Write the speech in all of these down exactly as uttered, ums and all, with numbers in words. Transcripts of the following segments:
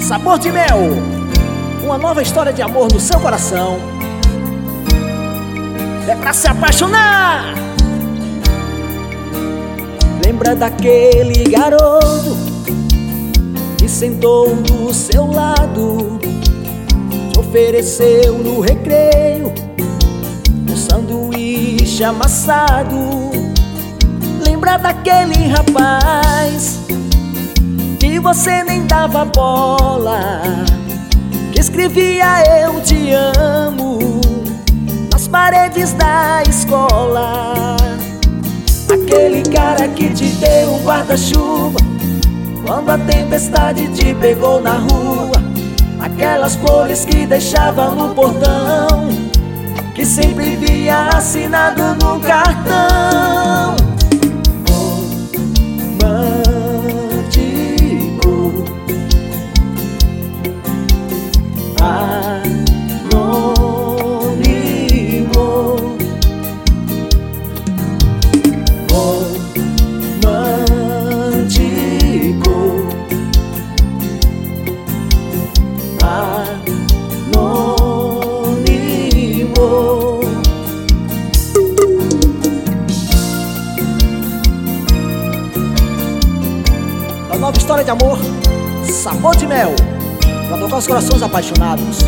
Sabor de Mel, uma nova história de amor no seu coração. É pra se apaixonar. Lembra daquele garoto que sentou do seu lado, te ofereceu no recreio um sanduíche amassado. Lembra daquele rapaz que você nem dava bola, que escrevia eu te amo nas paredes da escola. Aquele cara que te deu um guarda-chuva quando a tempestade te pegou na rua. Aquelas flores que deixava no portão, que sempre via assinado no cartão. Romântico, anônimo, romântico, anônimo. A nova história de amor, Sabor de Mel, pra tocar os corações apaixonados.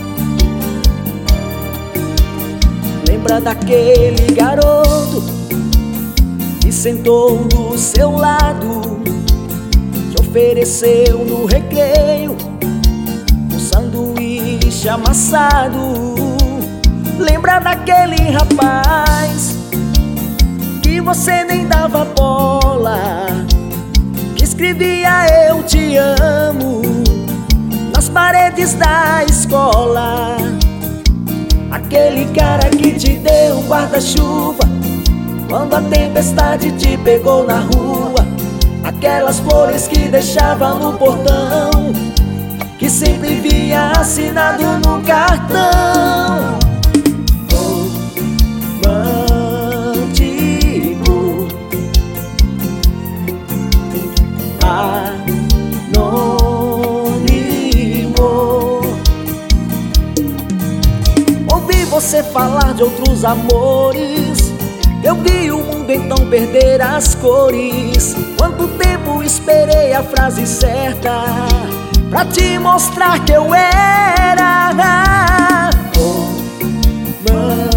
Lembra daquele garoto que sentou do seu lado, te ofereceu no recreio um sanduíche amassado. Lembra daquele rapaz que você nem dava bola, que escrevia eu te amo nas paredes da escola. Aquele cara que te deu um guarda-chuva quando a tempestade te pegou na rua. Aquelas flores que deixava no portão, que sempre via assinado no cartão. Romântico, anônimo. Ouvi você falar de outros amores, eu vi o mundo então perder as cores. Quanto tempo esperei a frase certa pra te mostrar que eu era romântico.